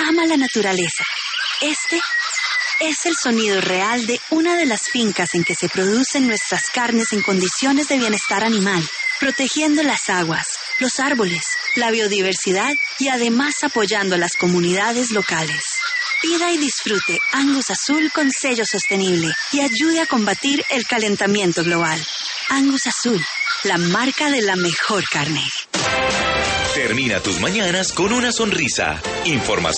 ama la naturaleza. Este es el sonido real de una de las fincas en que se producen nuestras carnes en condiciones de bienestar animal, protegiendo las aguas, los árboles, la biodiversidad y además apoyando a las comunidades locales. Pida y disfrute Angus Azul con sello sostenible y ayude a combatir el calentamiento global. Angus Azul, la marca de la mejor carne. Termina tus mañanas con una sonrisa. Información